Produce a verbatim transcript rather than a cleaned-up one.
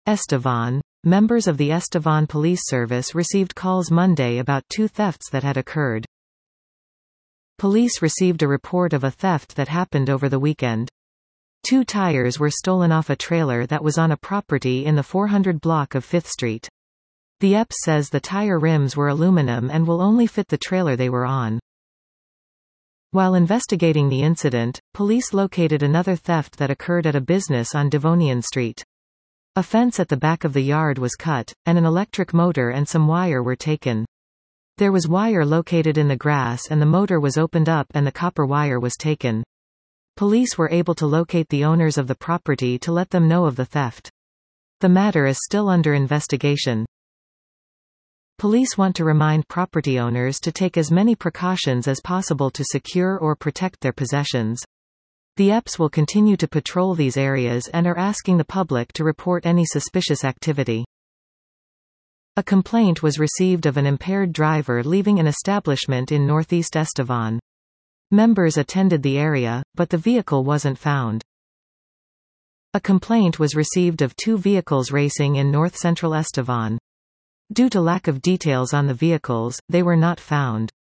Estevan. Members of the Estevan Police Service received calls Monday about two thefts that had occurred. Police received a report of a theft that happened over the weekend. Two tires were stolen off a trailer that was on a property in the four hundred block of fifth street. The E P S says the tire rims were aluminum and will only fit the trailer they were on. While investigating the incident, police located another theft that occurred at a business on Devonian Street. A fence at the back of the yard was cut, and an electric motor and some wire were taken. There was wire located in the grass and the motor was opened up and the copper wire was taken. Police were able to locate the owners of the property to let them know of the theft. The matter is still under investigation. Police want to remind property owners to take as many precautions as possible to secure or protect their possessions. The E P S will continue to patrol these areas and are asking the public to report any suspicious activity. A complaint was received of an impaired driver leaving an establishment in northeast Estevan. Members attended the area, but the vehicle wasn't found. A complaint was received of two vehicles racing in north-central Estevan. Due to lack of details on the vehicles, they were not found.